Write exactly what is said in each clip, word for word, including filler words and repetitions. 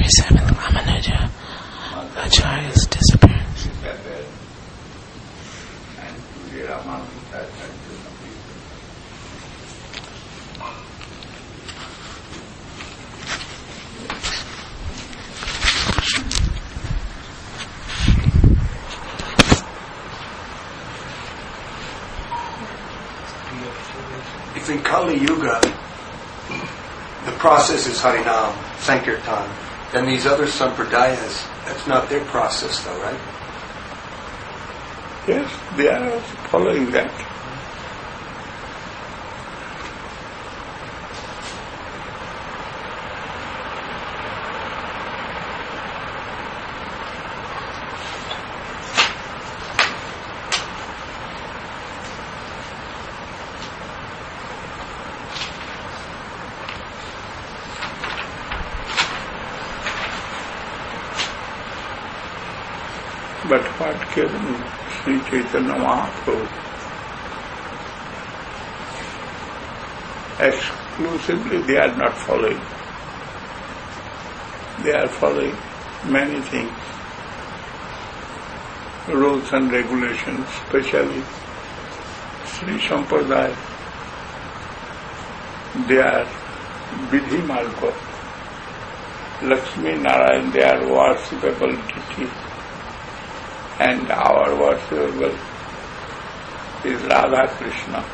thirty-seventh Ramanuja Acharya's disappearance. If in Kali Yuga the process is Harinam, Sankirtan, then these other sampradayas, that's not their process though, right? Yes, they are also following that. But what can Sri Chaitanya Mahaprabhu exclusively they are not following. They are following many things, rules and regulations, especially Sri Sampradaya. They are Vidhi Marga, Lakshmi Narayan, they are worshipable deity. And our worshipable is Radha Krishna.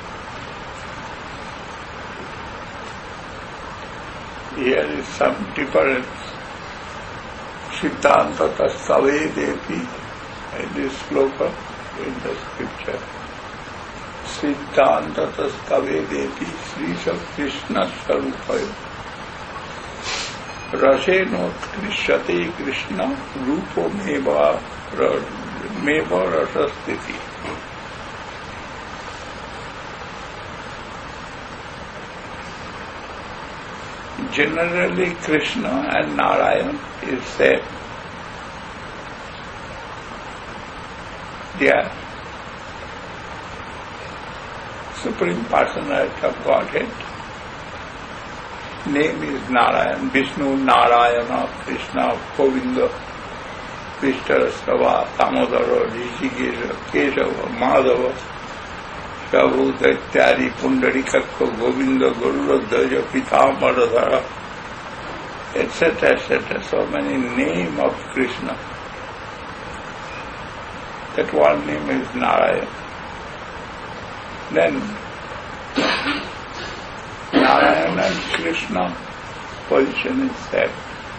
Here is some difference. Siddhanta Tastave Devi in this sloka in the scripture. Siddhanta Tastave Devi Sri Krishna Sarupaya. Raseno Krishyate Krishna Rupo Meva Meva Rasastiti. Generally Krishna and Narayan is same. They are Supreme Personality of Godhead. Name is Narayan, Vishnu, Narayana, Krishna, Govinda, Vishtara, Tamodara, Rishikesha, Keshava, Madhava, Prabhu, Daityari, Pundarikakka, Govinda, Garuda, Dhaja, Pitamaradhara, et cetera, et cetera. So many names of Krishna. That one name is Narayan. Then Narayan and Krishna position is set.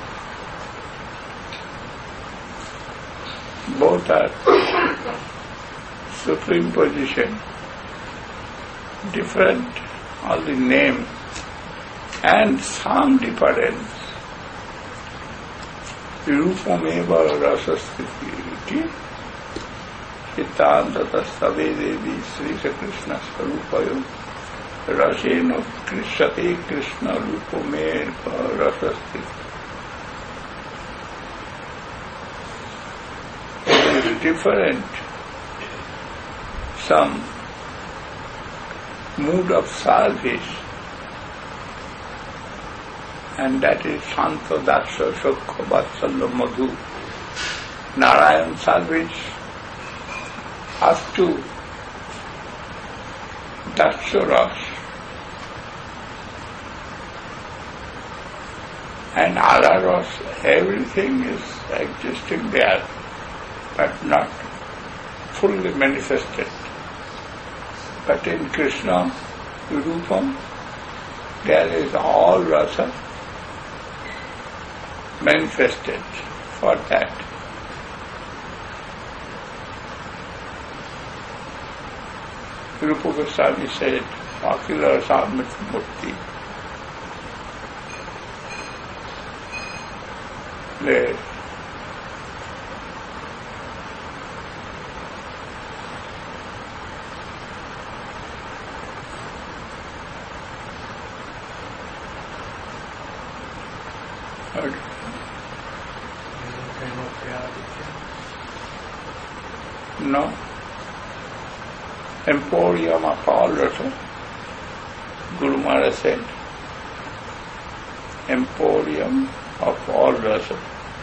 Both are supreme position, different, only name and some difference. Rupameva rasasthiti Siddhanta Tastave Devi Sri Krishna Sarupaya Raseno Krishyate Krishna Rupameva rasasthiti. It is different. Some mood of service, and that is Shanta Daksha Shokha Vatsalya Madhu. Narayan service up to Daksha Ras and Ara Ras, everything is existing there, but not fully manifested. But in Krishna Rupam, there is all rasa manifested for that. Rupa Goswami said, Akila Rasamrita Murti. The No. Emporium of all rasa, Guru Maharaj said, Emporium of all rasa.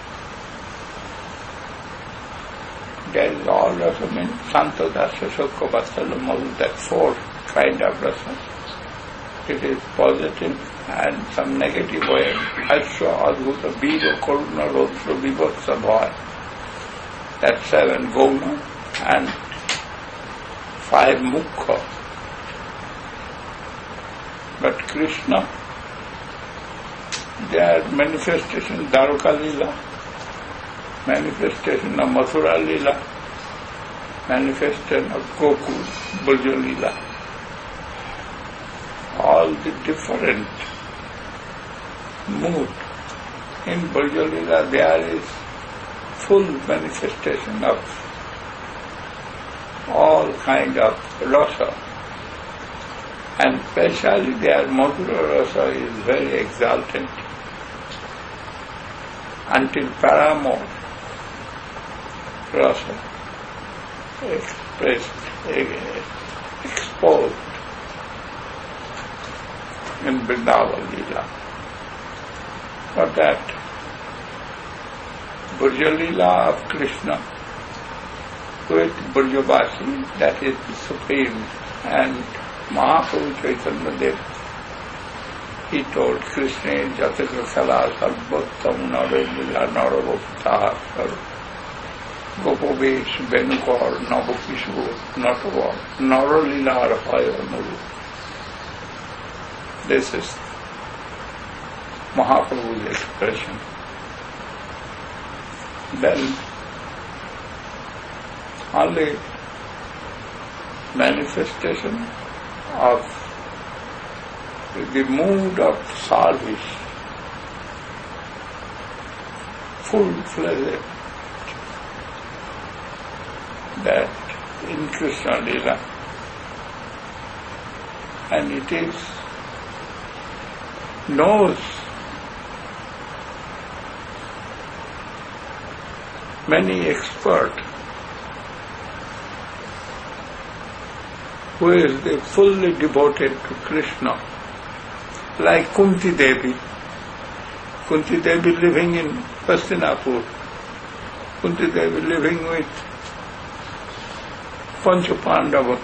There is all rasa means Santa Dasa, Sukha, Vatsalya, Madhu, that four kind of rasa. It is positive and some negative way. Harsha, Adhuta, Bira, Karuna, Rodra, Vibhaksa, Bhaya. That's seven Guna and five Mukha. But Krishna, their manifestation Dwaraka Lila, manifestation of Mathura Lila, manifestation of Gokul, Brja Lila. All the different mood. In Brja Lila there is full manifestation of all kind of rasa. And especially their Madhura rasa is very exalted. Until Paramore rasa expressed, exposed in Vrindavan Leela. For that, Brja Leela of Krishna with Brjavasi, that is the Supreme, and Mahaprabhu Chaitanya Dev, he told Krishna, Jatakra Kala Sarvottam Nara Lila Nara Gopta Sar Gopovesh Benukar Navakishvu Natavar Nara Lila Arapaya Nuru. This is Mahaprabhu's expression. Then only manifestation of the mood of service, full-fledged, that in Krishna Leela. And it is knows many experts who is fully devoted to Krishna, like Kunti Devi. Kunti Devi living in Hastinapur. Kunti Devi living with Pancha Pandava.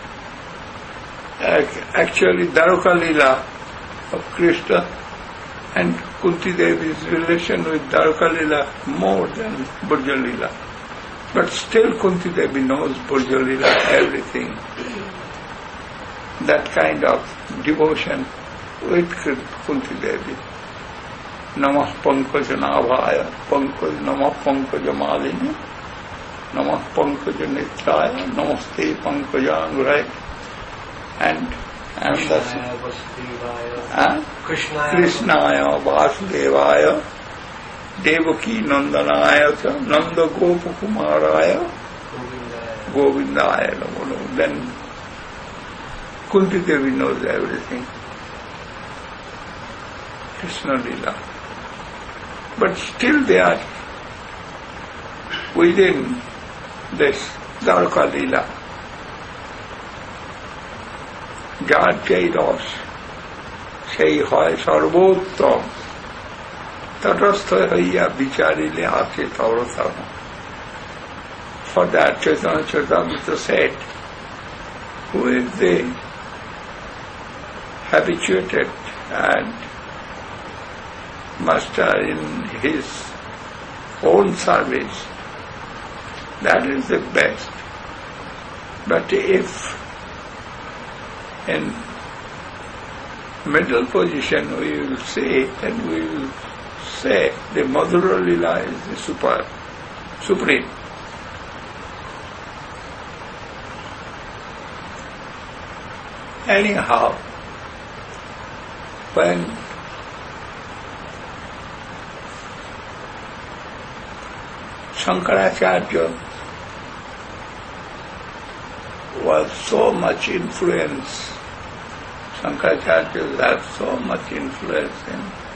Actually, Dwaraka Leela of Krishna and Kunti Devi's relation with Dwaraka Leela more than Brja Leela. But still Kunti Devi knows Brja Leela, everything. That kind of devotion with Kunti Devi. Namah Pankaja Navaya, Pankaj, Namah Pankaja Malini, Namah Pankaja Nitraya, Namaste Pankaja Angrai, and and that's uh, Krishnaya Vasudevaya, Devaki Nandanaya, Nanda Gopakumaraya, Govindaya. Then Kunti Devi knows everything. Krishna Leela. But still they are within this Dwaraka Leela. যার যেই রস সেই হয় সর্বোত্তম, তটস্থ হইয়া বিচারিলে আছে তরতম. For that Chaitanya Charitamrita said, who is the habituated and master in his own service, that is the best. But if in middle position we will say, then we will say the Madhura Leela is the super, supreme. Anyhow, when Shankaracharya was so much influence, Shankaracharya had so much influence in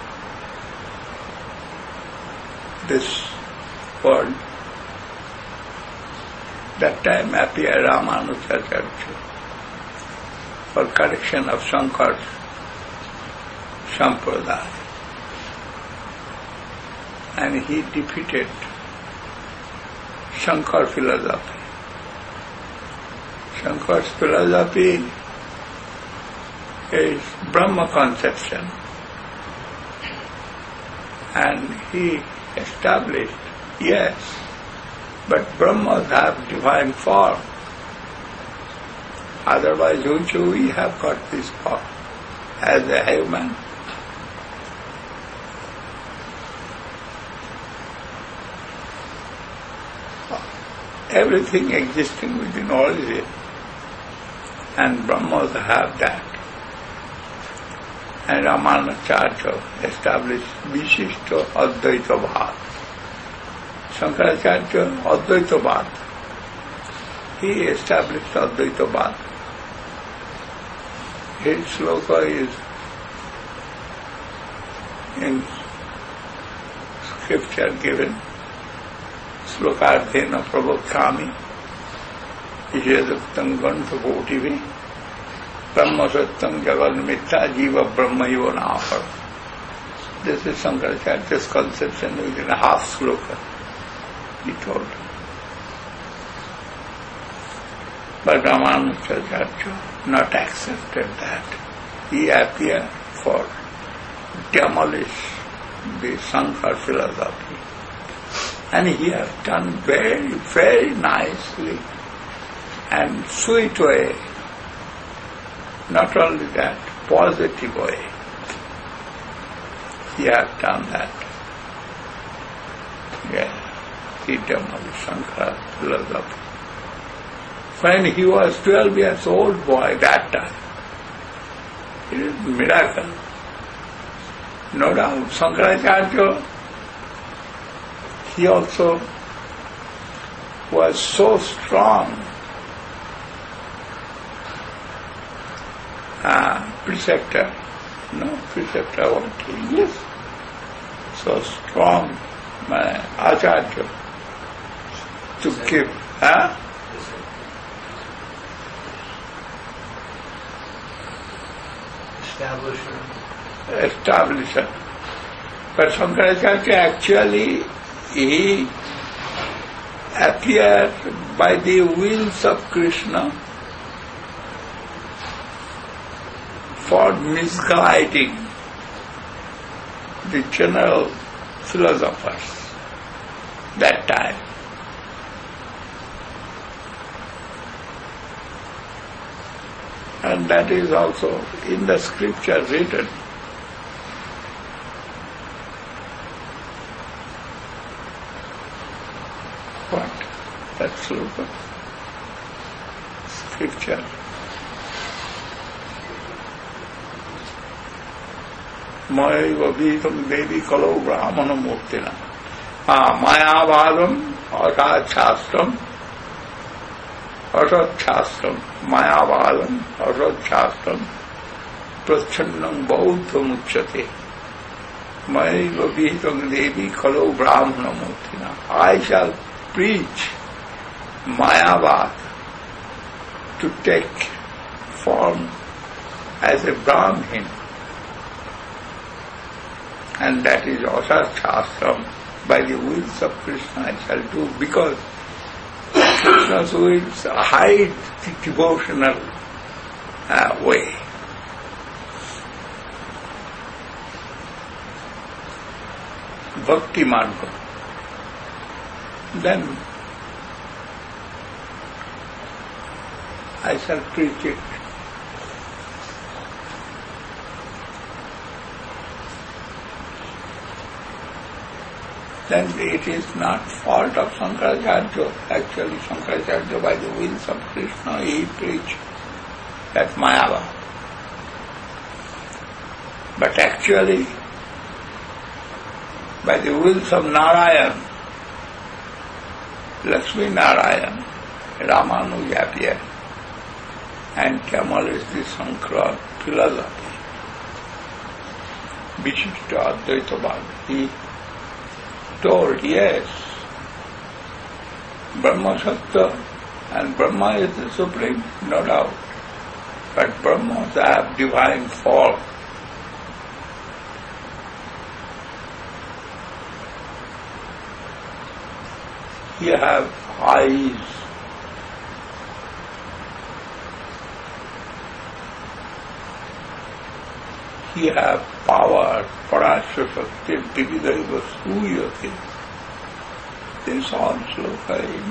this world. That time appeared Ramanujacharya for correction of Shankar's Sampradaya. and he defeated Shankar philosophy. Shankar's philosophy is Brahma conception, and he established, yes, but Brahmas have divine form. Otherwise, who should we have got this form as a human? Everything existing within origin, and Brahmas have that. And Ramanacharya established Vishishta Advaita Bhad. Shankaracharya Advaita Bhad. He established Advaita Bhad. His sloka is in scripture given. Slokarthena Prabhakami Isheduktam Ganthakotivi Brahma Sattam Jagat Mitha Jiva Brahma Yonahar. This is Shankaracharya's conception within a half sloka, he told. But Ramanacharya not accepted that. He appeared for demolish the Shankar philosophy. And he has done very, very nicely and sweet way. Not only that, positive way. He has done that. Yeah, he demolished Shankara philosophy. When he was twelve years old boy that time, it is a miracle. No doubt, Shankaracharya, he also was so strong, uh, preceptor, no, preceptor, what he is, so strong, uh, Acharya, to give, huh? Establisher. Establisher. But Shankaracharya actually, he appeared by the wills of Krishna for misguiding the general philosophers that time. And that is also in the scripture written. What? That sloka? Scripture. Maya Vitam Devi Kalo Brahmana Murtina. Ah, Maya Vadam, Asat Shastram, Asat Shastram, Maya Vadam, Asat Shastram, Prachandam Bauddha Muchyate. Maya Vitam Devi Kalo Brahmana Murtina. I shall preach Mayavad to take form as a Brahmin, and that is Asat Shastram. By the wills of Krishna I shall do, because Krishna's wills hide the devotional uh, way. Bhakti Marga. Then I shall preach it. Then it is not fault of Shankaracharya. Actually, Shankaracharya, by the wills of Krishna, he preached that Mayava. But actually, by the wills of Narayan, Lakshmi Narayan, Ramanuja appeared and demolished the Shankara philosophy. Vishishta Advaita Bhad. He told, yes, Brahma Sattva and Brahma is the Supreme, no doubt. But Brahmas have divine form. He have eyes. He have power. Parasya Shakti Dividaiva Suyate. This also in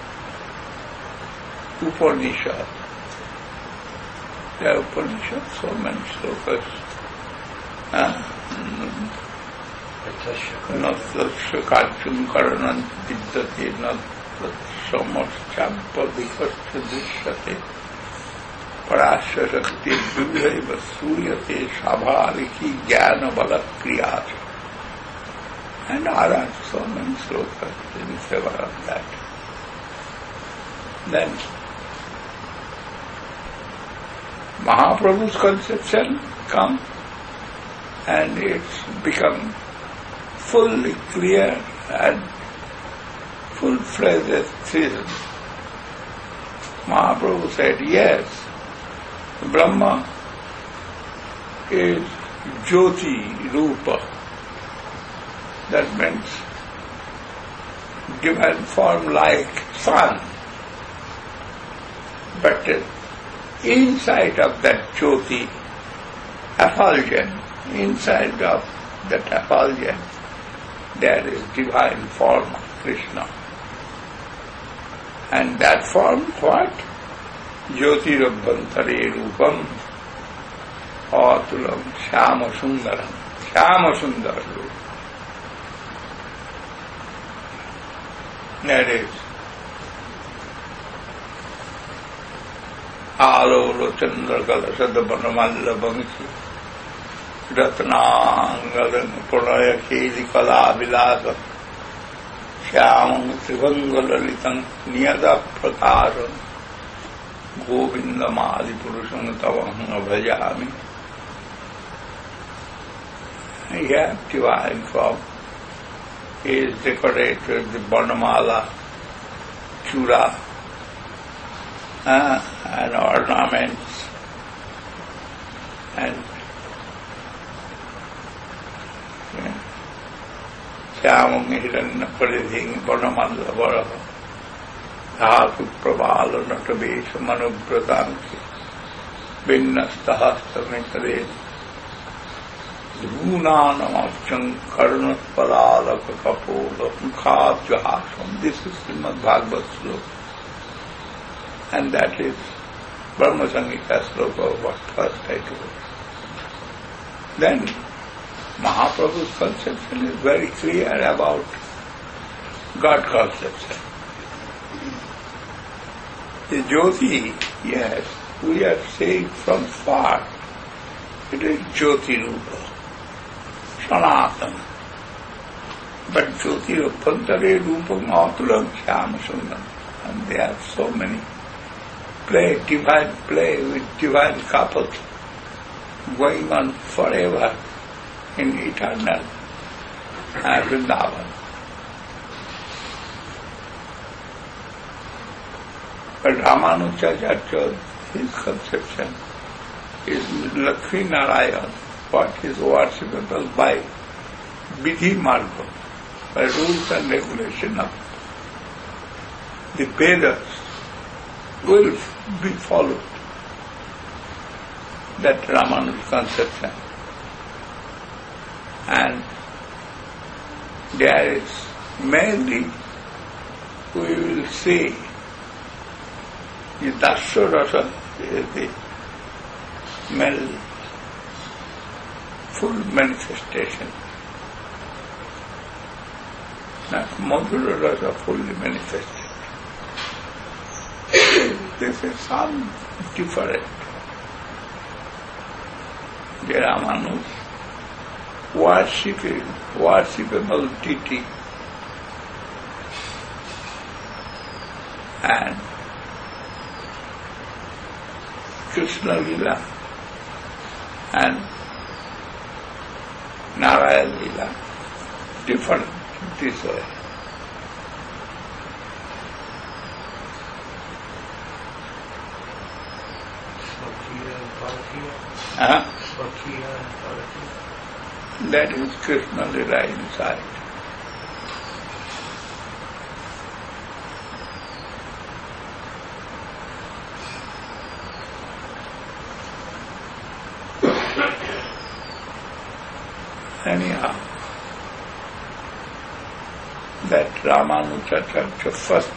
Upanishad. There are Upanishad, so many slokas. Natasya Karchum Karanan Diddhati Natasya Samasthampa Vikasya Dishyate Parasya Shakti Dividaiva Suyate Sabhariki Jnana Bala Kriyat. And there are so many slokas in favor of that. Then Mahaprabhu's conception comes and it's become fully clear and full-fledged theism. Mahaprabhu said, yes, Brahma is Jyoti Rupa. That means divine form like sun. But inside of that Jyoti, effulgence, inside of that effulgence, there is divine form of Krishna. And that form, what? Jyoti Rabbantare Rupam Atulam Shyama Sundaram. Shyama Sundaram. That is Alolo Chandra Galasada Banamalla Bangsi Ratnangalan Pranaya Keli Kala Vilasa Shyamam Trivangalalitam Niyada Prakaram Govinda Madi Purusham Tavaham Bhajami. He has divine form. He is decorated with the Banamala, Chura, uh, and ornaments, and Shyamam Hiranna Paridhing Banamala Varaha Dhatu Prabhala Natabesha Manubratanki Vinnastahastamitre Dhunanamacham Karnat Padalaka Kapola Mukhabjahasam. This is Srimad Bhagavad sloka. And that is Brahma Sangita sloka, what first I told. Then Mahaprabhu's conception is very clear about God conception. The Jyoti, yes, we are saying from far, it is Jyoti Rupa, Sanatana. But Jyoti Rupantare Rupam Atulam Shyama Sundam. And there are so many play, divine play with divine couples going on forever in eternal uh, Vrindavan. But Ramanujacharya, his conception is Lakshmi Narayan, what is worshipable by Vidhi Marga, by rules and regulation of the Vedas will be followed. That Ramanuja conception. And there is mainly, we will see, the Dasya Rasa is the male full manifestation. Not Madhura Rasa fully manifested. This is some different. The Ramanuja worshipping, worshipable deity, and Krishna Lila and Narayana Lila different this way. Huh? That is Krishna Lila inside. Anyhow, that Ramanujacharya first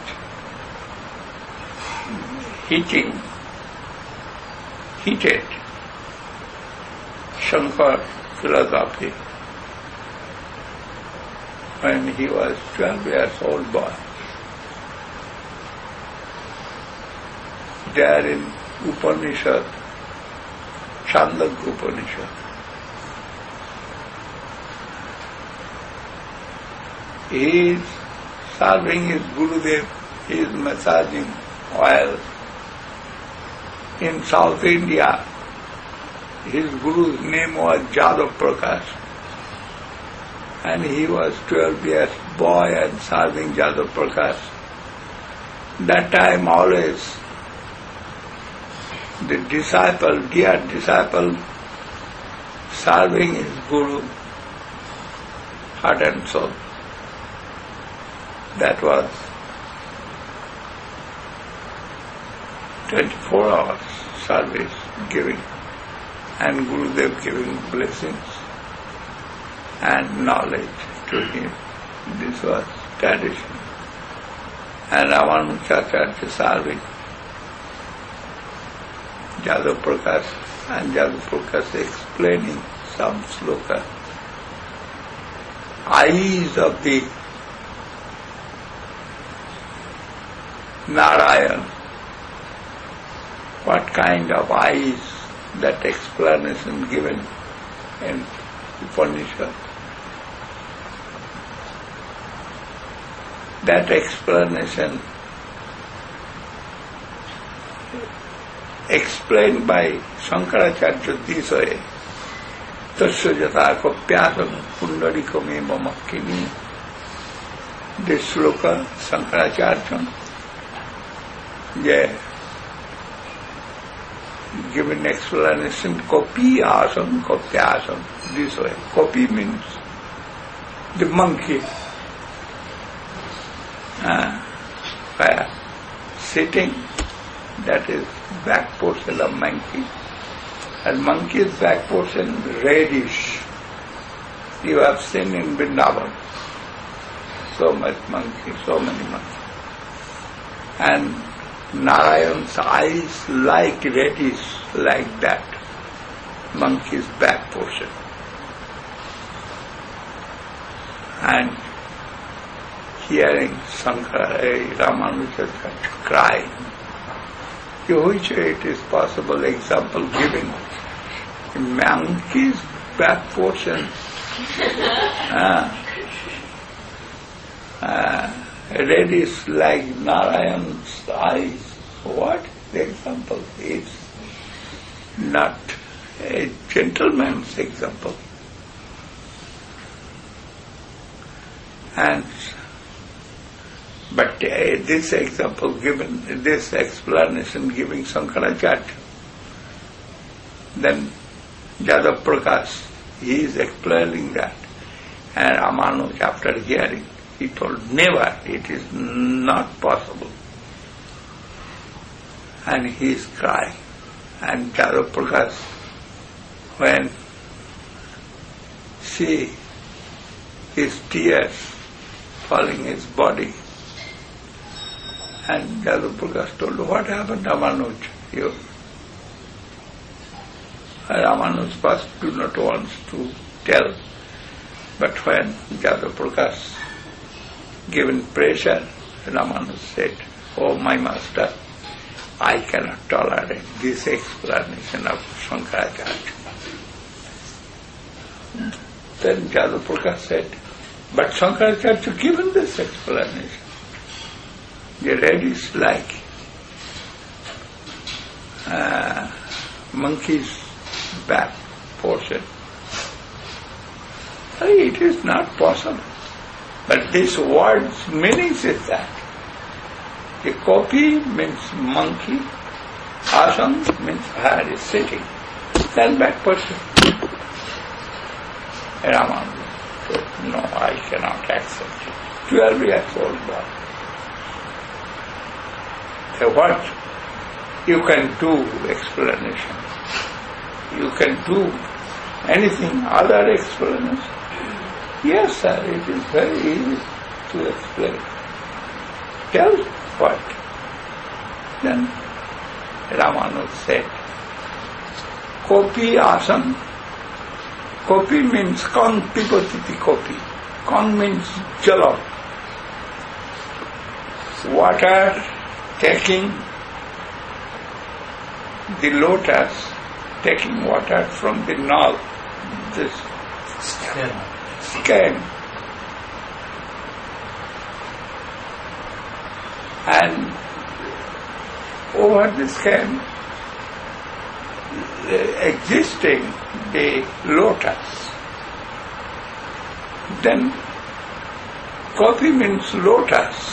hitting, heated Shankar philosophy when he was twelve years old boy. There in Upanishad, Chandogya Upanishad, he is serving his Gurudev, he is massaging oil. In South India, his Guru's name was Jadav Prakash, and he was twelve years boy and serving Jadav Prakash. That time always the disciple, dear disciple, serving his Guru, heart and soul. That was twenty-four hours service giving, and Gurudev giving blessings and knowledge to him. This was tradition. And Ramanujacharya serving Jadav Prakash, and Jadav Prakash explaining some sloka. Eyes of the Narayan. What kind of eyes? That explanation given in Upanishad. That explanation explained by Shankaracharya this way. Tasya jata kopyasam pundarikam eva makkini. This sloka, Shankaracharya, yeah, given explanation, kopi asam, kopyasam, this way. Kopi means the monkey. Uh, where sitting, that is back portion of monkey. And monkey's back portion reddish. You have seen in Vrindavan. So much monkey, so many monkeys. And Narayan's eyes like reddish, like that. Monkey's back portion. And hearing Sankara, Ramanujacharya crying, which it is possible example given. Monkey's back portion, uh, uh, reddish like Narayan's eyes. What? The example is not a gentleman's example. And But uh, this example given, this explanation giving Shankaracharya, then Jadav Prakash, he is explaining that. And Ramanuj, after hearing, he told, never, it is not possible. And he is crying. And Jadav Prakash, when see his tears falling his body, and Jadav Prakash told, what happened, Ramanuj? You. Ramanuj first do not want to tell, but when Jadav Prakash given pressure, Ramanuj said, oh my master, I cannot tolerate this explanation of Shankaracharya. Then Jadav Prakash said, but Shankaracharya given this explanation. The red is like uh, monkey's back portion. It is not possible. But this word's meaning is that the kopi means monkey, asam means where is sitting, then back portion. Raman said, no, I cannot accept it. Twelve years old boy. What you can do explanation. You can do anything other explanation. Yes, sir, it is very easy to explain. Tell what? Then Ramanus said, Kopi asan. Kopi means kong pipatiti kopi. Kong means jala. Water taking the lotus, taking water from the knob, this Stem. stem, and over the stem existing the lotus. Then Kopi means lotus.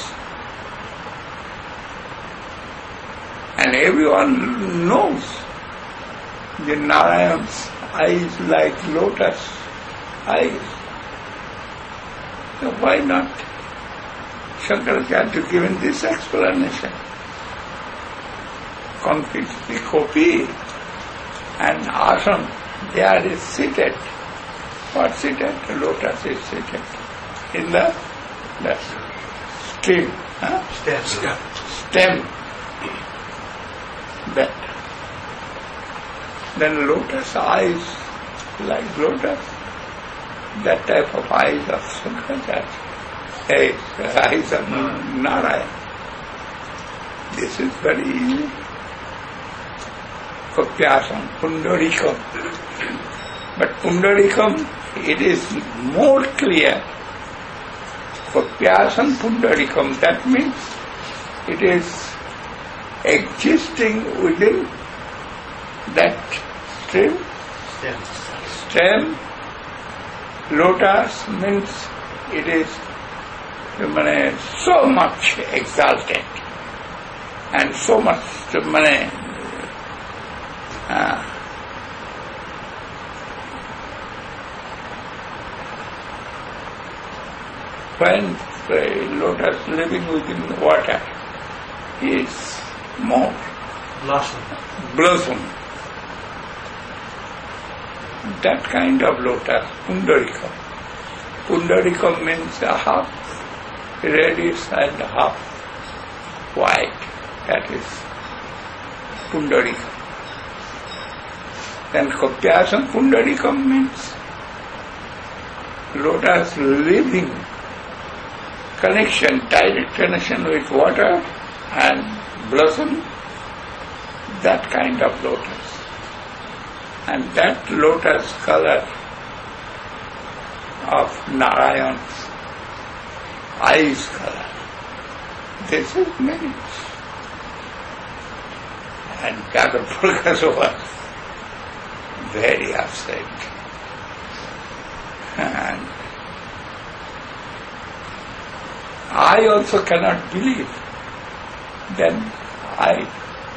And everyone knows the Narayan's eyes like lotus eyes. So why not Shankaracharya given this explanation? Concretely, Kopi and Asam, there is seated. What seated? The lotus is seated in the, the stem. Huh? Stem. Stem. Stem. That. Then lotus eyes, like lotus, that type of eyes of Shankaracharya, hey, eyes of Narayana. This is very easy. Kopyasam, Pundarikam. But Pundarikam, it is more clear. Kopyasam Pundarikam, that means it is existing within that stream. Stem. Stem. Lotus means it is mane, so much exalted and so much mane, uh, when the lotus living within water is more Blossom. blossom. That kind of lotus, Pundarikam. Pundarikam means a half reddish and half white. That is Pundarikam. Then Kopyasam Pundarikam means lotus living connection, direct connection with water and blossom, that kind of lotus. And that lotus color of Narayan's eyes color, this is merit. And Kagapurkas was very upset. And I also cannot believe. Then I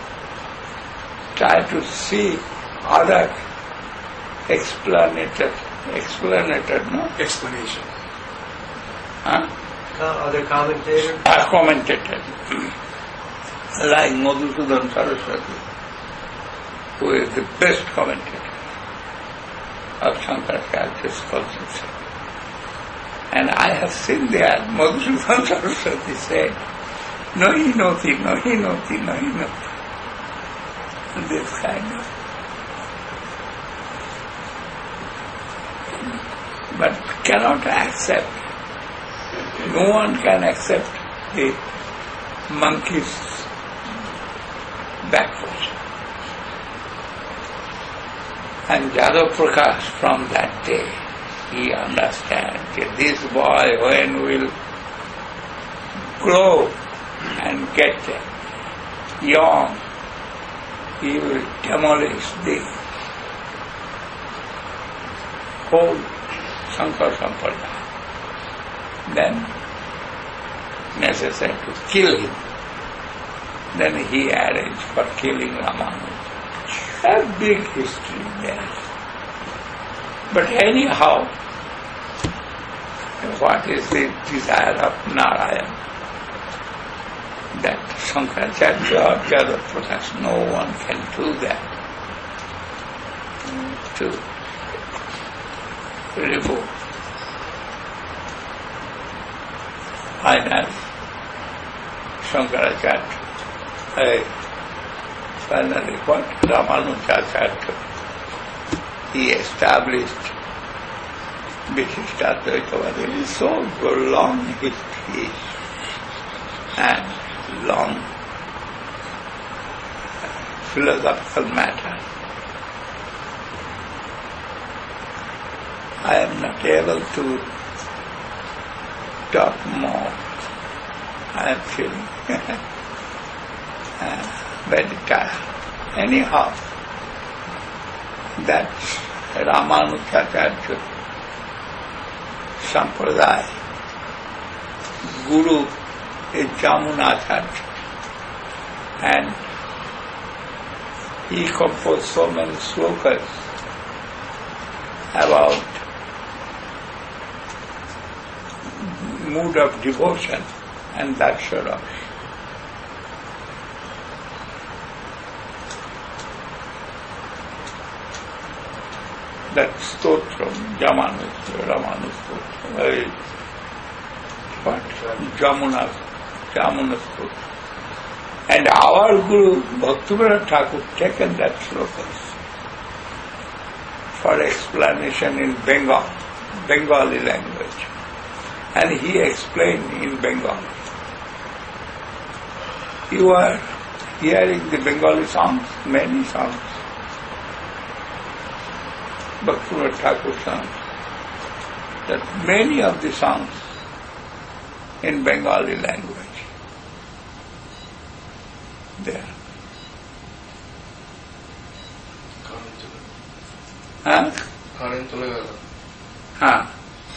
try to see other explanator, explanator, no? Explanation. Huh? Uh, other commentator? A commentator. Like Madhusudan Saraswati, who is the best commentator of Shankaracharya's conception. And I have seen that Madhusudan Saraswati said, no he noti, no he noti, no he noti. This kind of. But cannot accept. No one can accept the monkey's backwards. And Jadava Prakash from that day, he understands that this boy when will grow and get young, he will demolish the whole Shankar Sampradaya. Then necessary to kill him. Then he arranged for killing Ramanuja. A big history there. But anyhow, what is the desire of Narayana? That Shankaracharya or Jadava Prakash, no one can do that. To remove final Shankaracharya, uh, finally what Ramanujacharya, he established Vishishtadvaitavada. It is so long history and long philosophical matter. I am not able to talk more. I am feeling uh, very tired. Anyhow, that's Ramanujacharya Sampradaya. Guru is Jamunacharya, and he composed so many slokas about mood of devotion and that sort of. That stotram, Jamanu, Ramanu stotra, what? Jamuna, Jamuna stotra. And our Guru, Bhaktivinoda Thakur, taken that slokas for explanation in Bengal, Bengali language. And he explained in Bengali. You are hearing the Bengali songs, many songs. Bhaktivinoda Thakur songs, that many of the songs in Bengali language there. Huh? Huh?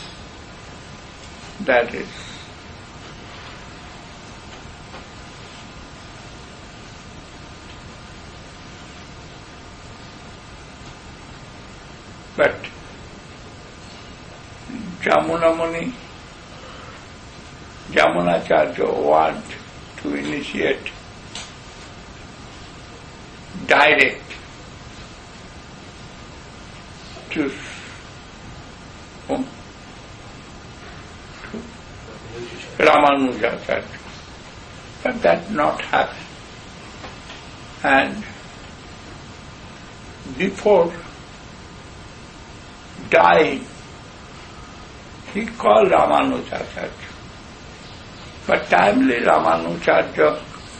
That is. But Jamuna Muni, Jamunacharya want to initiate direct to, oh, to Ramanujacharya. But that not happen. And before dying, he called Ramanujacharya. But timely Ramanujacharya,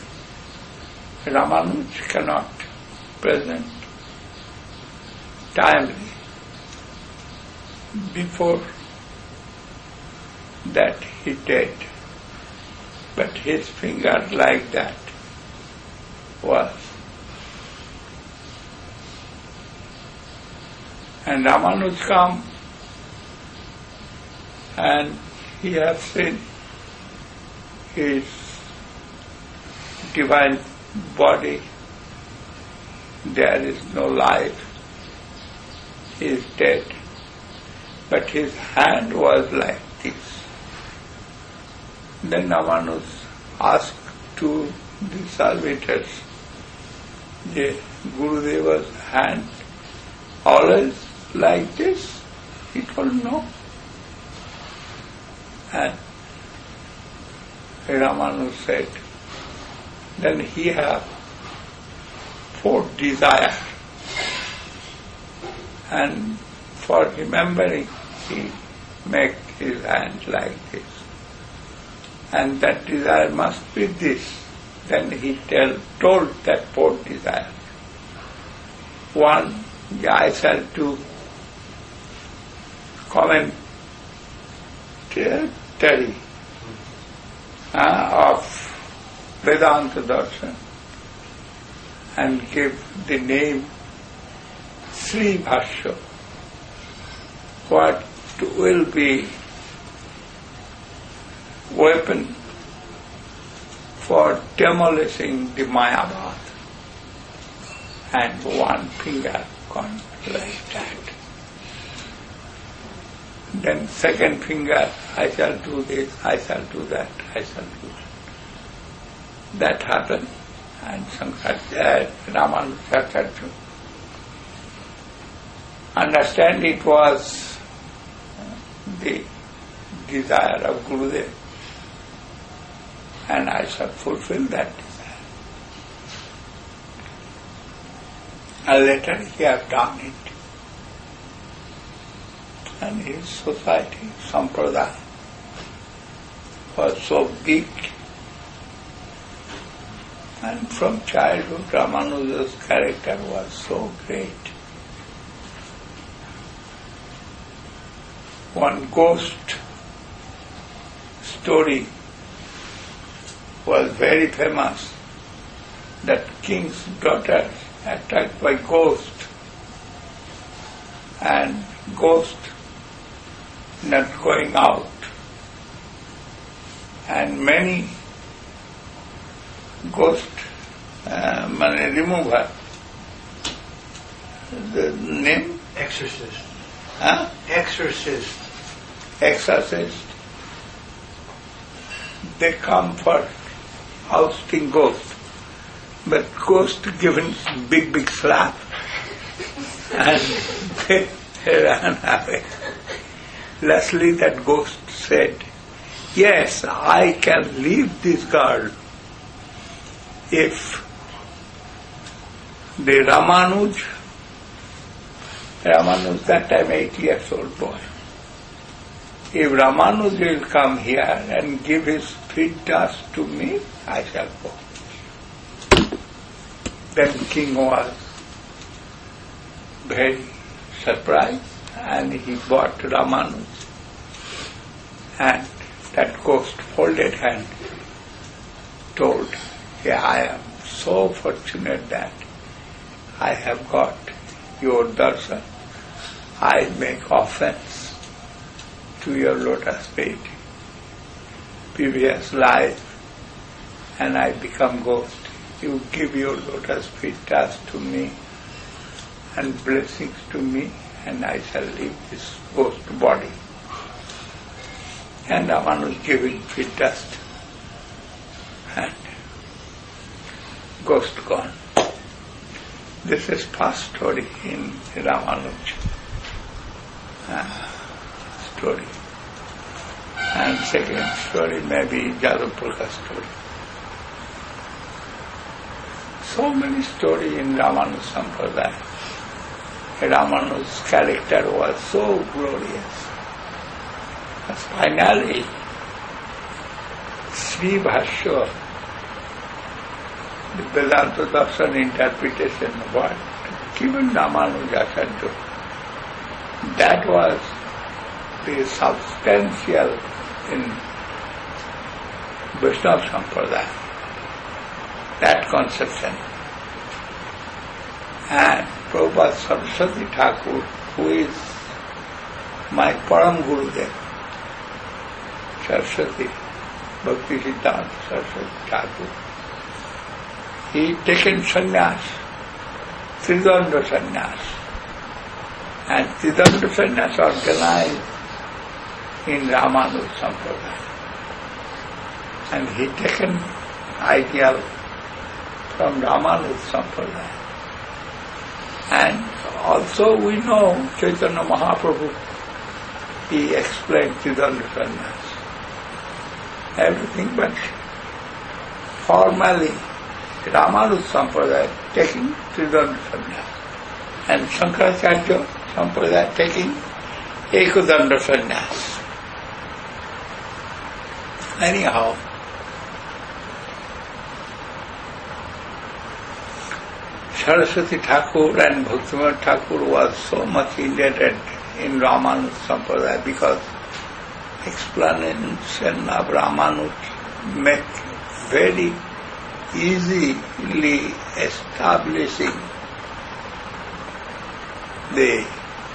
Ramanuj cannot present. Timely. Before that he did. But his finger like that was. And Ramanuj come and he has seen his divine body. There is no life. He is dead. But his hand was like this. Then Ramanuj asked to the servitors, the Gurudeva's hand always like this? He told no. And Ramanus said, then he have four desires. And for remembering, he make his hand like this. And that desire must be this. Then he tell, told that four desires. One, I shall do commentary uh, of Vedanta Darshan and give the name Sri Bhashya. What will be weapon for demolishing the Mayavad, and one finger gone like that. Then second finger, I shall do this, I shall do that, I shall do that. That happened, and Shankaracharya, Ramanujacharya understand it was the desire of Gurudev. and I shall fulfill that desire. And later he has done it. And his society, Sampradaya, was so big. And from childhood, Ramanuja's character was so great. One ghost story was very famous, that king's daughter attacked by ghost, and ghost not going out, and many ghost uh, remover, the name? Exorcist. Huh? Exorcist. Exorcist. They come for ousting ghost, but ghost given big big slap and they, they ran away. Lastly that ghost said, yes, I can leave this girl if the Ramanuj, Ramanuj that time eight years old boy, if Ramanuj will come here and give his feet dust to me, I shall go. Then king was very surprised and he brought Ramanuj, and that ghost folded hand told, yeah, I am so fortunate that I have got your darshan. I make offense to your lotus feet, previous life, and I become ghost. You give your lotus feet dust to me and blessings to me, and I shall leave this ghost body. And Ramanuj giving feet dust, and ghost gone. This is first story in Ramanuj uh, story. And second story may be Jadavpurga story. So many stories in Ramanuj Sampradaya. Ramanuj's character was so glorious. But finally, Sri Bhashya, the Vedanta Darshan interpretation what given Ramanujacharya, that was the substantial in Vaishnava Sampradaya, that conception. And Prabhupada Saraswati Thakur, who is my Param Gurudev, Saraswati, Bhakti Siddhanta Saraswati Thakur, he taken sannyas, Tridanda sannyas, and Tridanda sannyas organized in Ramanuja Sampradaya. And he taken ideal from Ramanuja Sampradaya. And also we know Chaitanya Mahaprabhu, he explained Tridanda sannyas. Everything, but formally Ramanuja Sampradaya taking Tridanda sannyas, and Shankaracharya Sampradaya taking Ekadanda sannyas. Anyhow, Saraswati Thakur and Bhaktivinoda Thakur was so much indebted in Ramanuja Sampradaya because explanation of Ramanuja make very easily establishing the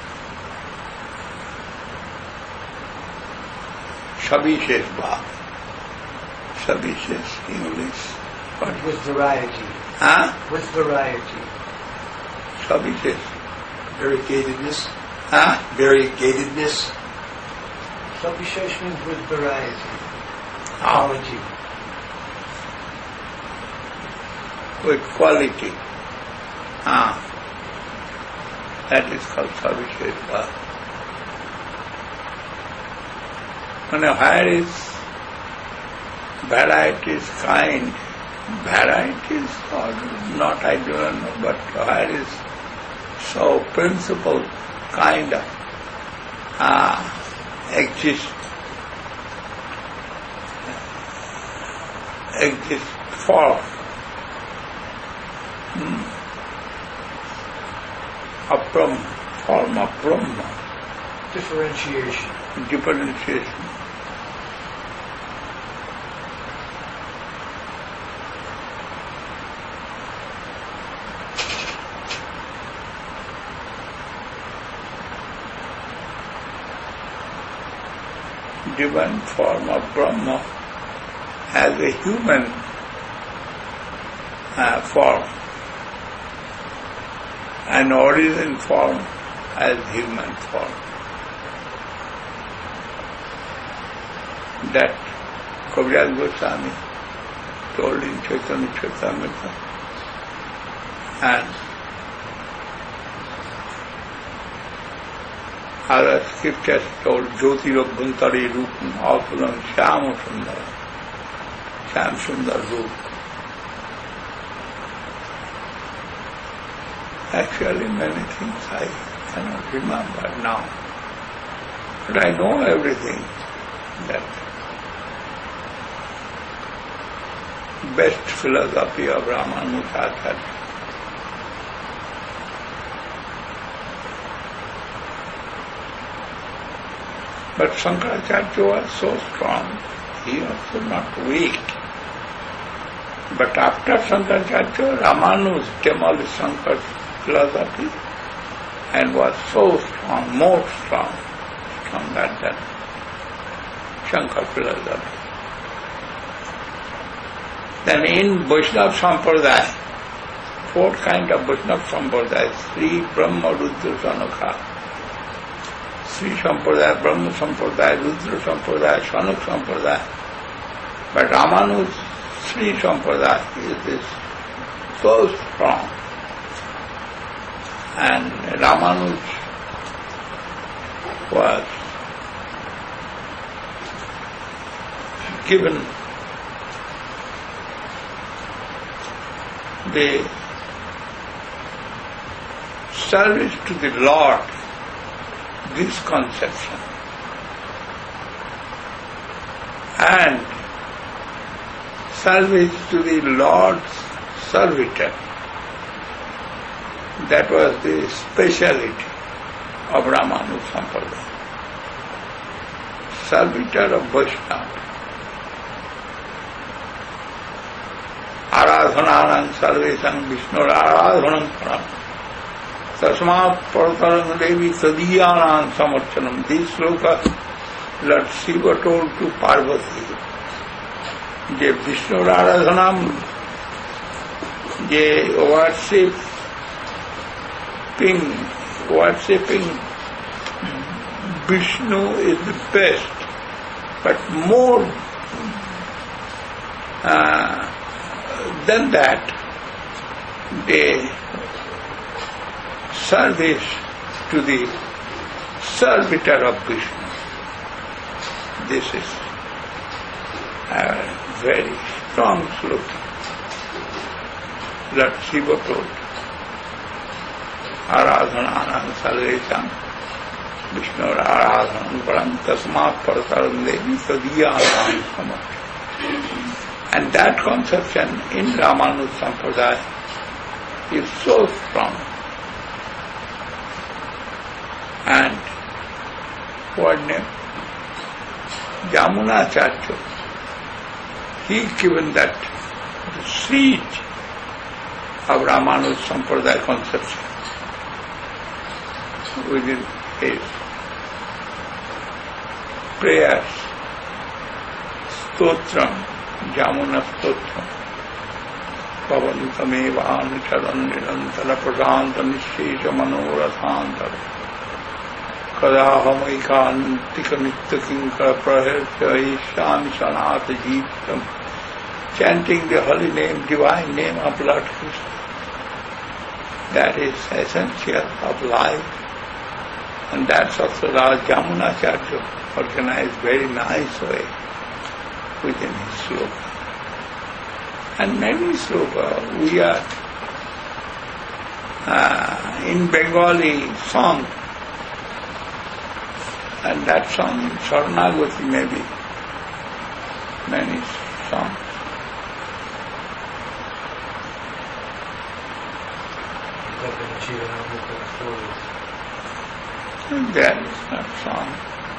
Sabishesh Bhav. Sabishesh English. What? With variety. Huh? With variety. Sabishesh. Variegatedness. Huh? Variegatedness. Sabishesh means with variety. Quality. With quality. Ah. That is called Sabishesh Bhav. When where is varieties, kind, varieties or not, I do not know, but where is so principle kind of uh, exist, exist for hmm, a Brahma, form of Brahma. Differentiation. Differentiation. Divine form of Brahma as a human uh, form, an origin form as human form. That Kaviraj Goswami told in Chaitanya Charitamrita, and other scriptures told Jyotirabhantari Rupam Apulam Shyama Sundar, Shyam Sundar Rup. Actually many things I cannot remember now, but I know everything that best philosophy of Ramanujacharya. But Shankaracharya was so strong, he was not weak. But after Shankaracharya, Ramanus demolished Shankar's philosophy and was so strong, more strong, stronger than Shankar philosophy. Then in Vaishnava Sampradaya, four kind of Vaishnava Sampradaya, Sri Brahma Rudra Sanukha, Sri Sampradaya, Brahma Sampradaya, Rudra Sampradaya, Sanuk Sampradaya. But Ramanuj Sri Sampradaya is so strong. And Ramanuj was given the service to the Lord, this conception, and service to the Lord's servitor. That was the speciality of Ramanuja Sampradaya. Servitor of Vaishnava. Aradhananam sarvesam Vishnur aradhanam param. Tasmat paratarang devi sadiyanam samarchanam. This sloka Lord Shiva told to Parvati. Je Vishnur aradhanam, je worship worshipping Vishnu is the best, but more uh, than that, the service to the servitor of Vishnu. This is a very strong sloka. Lord Shiva told. Aradhananam sarvesam Vishnur aradhanam param tasmat parataram devi sadiyanam samarchanam. And that conception in Ramanuja Sampradaya is so strong. And what name? Jamunacharya. He given that the seed of Ramanuja Sampradaya conception within his prayers, stotram, Jamuna stotram, pavantameva anucharan nirantara prasanta nishesha manorathantara kadahamaika nitya kinkara prahirsya ishami sanata jeetam, chanting the holy name, divine name of Lord Krishna. That is essential of life. And that's also Raj Jamunacharya organized very nice way. within his sloka. And many sloka we are uh, in Bengali song, and that song in Saranagati maybe, many songs. And there is that song.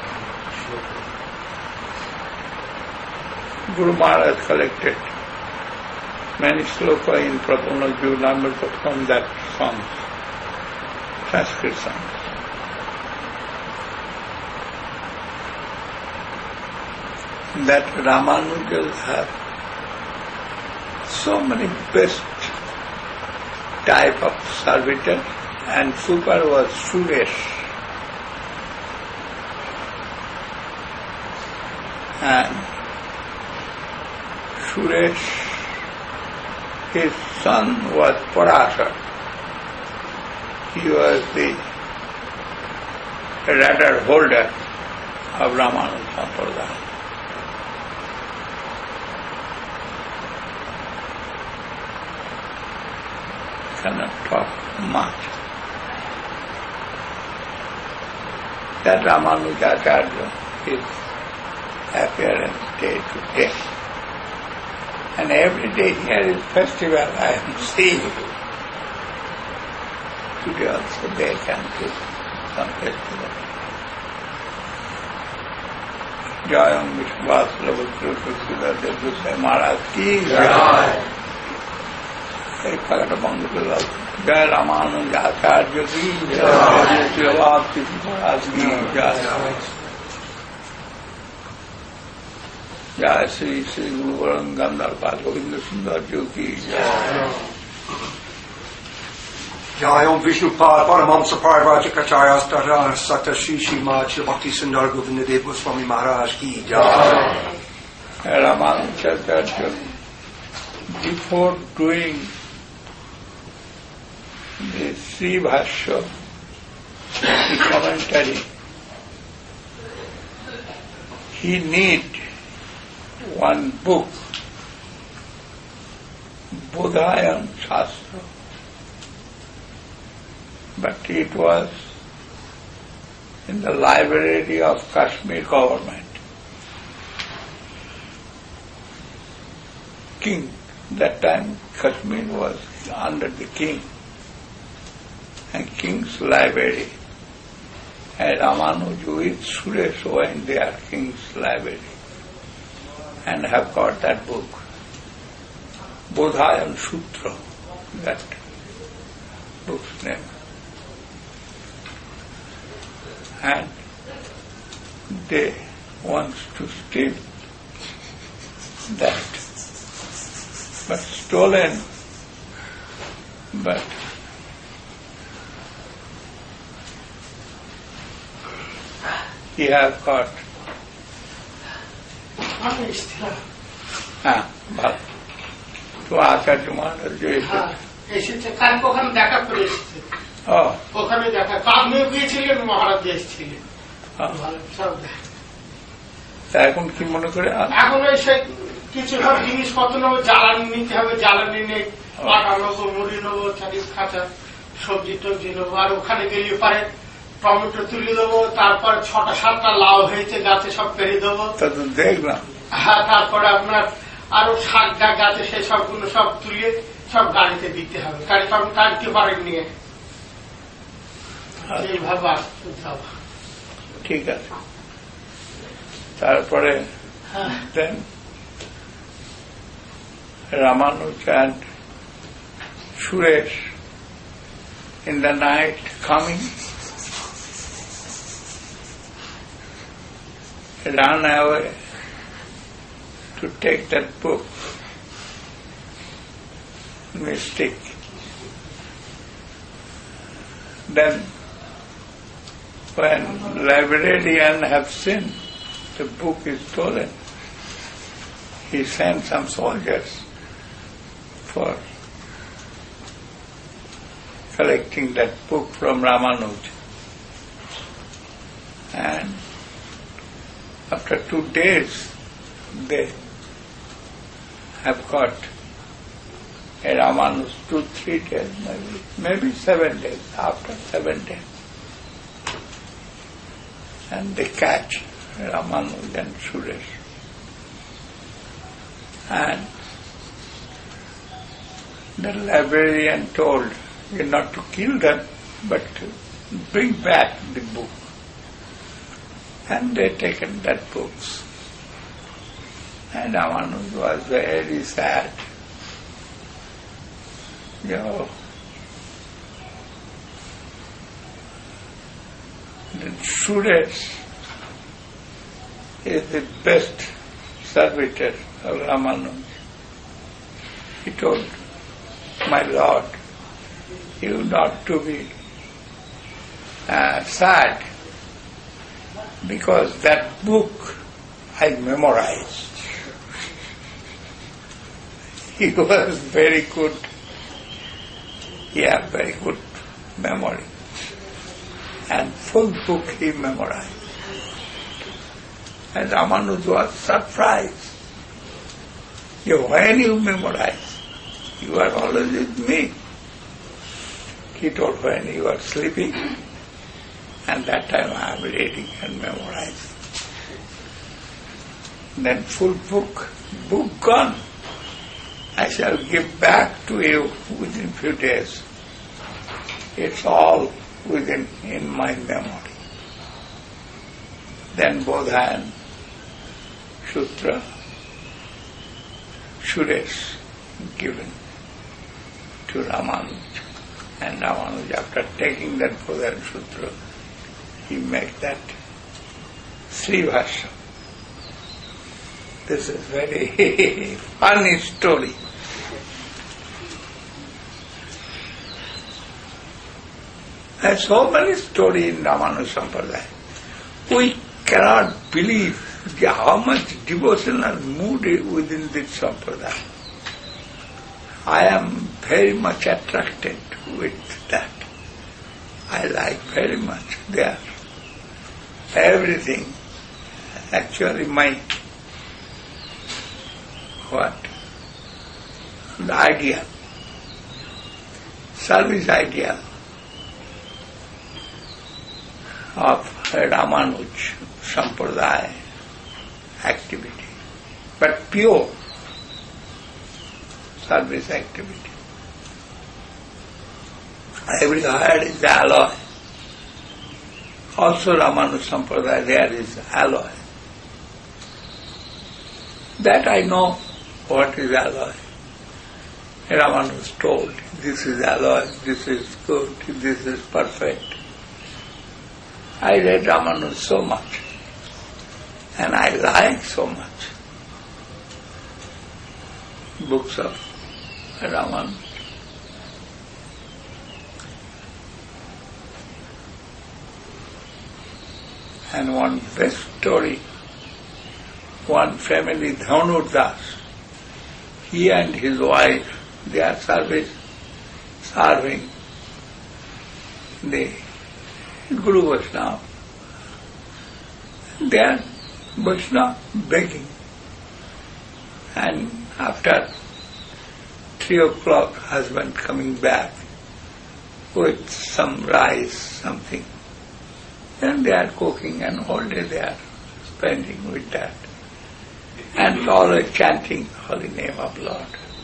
Guru Maharaj collected many sloka in Pratama Jivnamrita from that song, Sanskrit songs. That Ramanujas have so many best type of servitor, and super was Suresh. And Suresh, his son was Parashar. He was the radar holder of Ramanuja Sampradaya. Cannot talk much. That Ramanujacharya, his appearance day to day. And every day here is festival, I am seeing. Today also they can do some festival. Jayam Vishwas Lavatra Sudha Devdusai Maharaj ki Jai. Jai Phagata Bangala Jai Ramanujacharya ki Jai. Jai Bhakti Maharaj ki Jai. Jai Sri Sri Guru Varangandar Govinda Sundar Ji ki Jai. Jai Om Vishnupad Paramhamsa Parivrajacharya Astarana Sakta Shri Shri Mad Shri Bhakti Sundar Govinda Dev Goswami Maharaj ki Jai. Ramanujacharya, before doing the Sri Bhashya, the commentary, he need one book, Bodhayan Shastra, but it was in the library of Kashmir government. King, that time Kashmir was under the king, and king's library. And Ramanuja with Suresh went there, king's library, and have got that book, Bodhayan Sutra, that book's name. And they want to steal that, but stolen, but he have got. হ্যাঁ ভালো তো আচার্য মহারাজ এসেছে কালকে ওখানে দেখা করে এসেছে ওখানে দেখা আপনিও গিয়েছিলেন মহারাজ এসেছিলেন এখন কি মনে করে এখন ওই সে কিছু সব জিনিসপত্র নেবো, জ্বালানি নিতে হবে, জ্বালানি নেই, পাটা নেবো, মুড়ি নেবো, চারি খাঁচা সবজি টবজি নেবো, আর ওখানে গেলে পারে টমেটো তুলে দেবো, তারপর ছটা সাতটা লাউ হয়েছে গাছে সব পেরে দেবো, দেখলাম। হ্যাঁ, তারপরে আপনার আরো শাক ডাক গাছে সেই সবগুলো সব তুলে সব গাড়িতে দিতে হবে, গাড়ি সব কাটতে পারেন নিয়ে এইভাবে আসতে হবে। ঠিক আছে। তারপরে দেন Ramanuja and Suresh in the night coming, ran away to take that book, mystic. Then when librarian have seen the book is stolen, he sent some soldiers for collecting that book from Ramanuja. And after two days, they have got a Ramanus two, three days, maybe, maybe seven days, after seven days. And they catch Ramanus and Suresh. And the librarian told you not to kill them, but to bring back the book. And they taken that books. And Ramanus was very sad. You know, the Suresh is the best servitor of Ramanus. He told, my Lord, you not to be uh, sad, because that book I memorized. He was very good. He had very good memory. And full book he memorized. And Ramanus was surprised. You, when you memorize, you are always with me. He told, when you are sleeping, and that time I am reading and memorizing. Then full book, book gone. I shall give back to you within few days. It's all within in my memory. Then Bodha and Sutra, Suresh given to Ramanuja. And Ramanuja, after taking that Bodha and Sutra, he made that Srivasha. This is very funny story. There's so many stories in Ramanus Sampradaya. We cannot believe how much devotional mood is within this Sampradaya. I am very much attracted with that. I like very much there. Everything. Actually my, what? The idea. Service idea of Ramanuj Sampradaya activity, but pure service activity. Every heart is alloy. Also Ramanuj Sampradaya, there is alloy. That I know what is alloy. Ramanus told, this is alloy, this is good, this is perfect. I read Ramanus so much, and I like so much books of Ramanus. And one best story, one family, Dhanurdas, he and his wife, they are service, serving the Guru Vaishnava. They are Vaishnava begging. And after three o'clock, husband coming back with some rice, something. Then they are cooking and all day they are spending with that. And always chanting the holy name of Lord.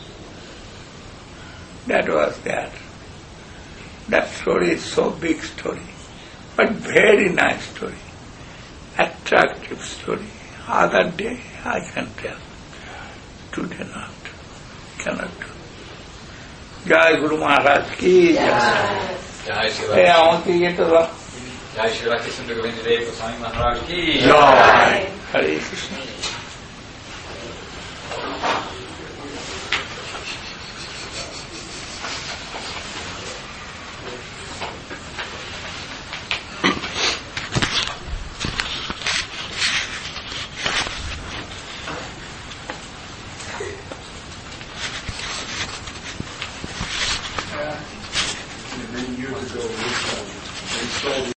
That was there. That story is so big story. But very nice story, attractive story. Other day I can tell, today not, cannot do. Jai Guru Maharaj ki Jai. Jai Shiva. Hey, auntie, ye to the. Jai Shiva Krishna Govinda Dev Goswami Maharaj ki Jai. Hare Krishna.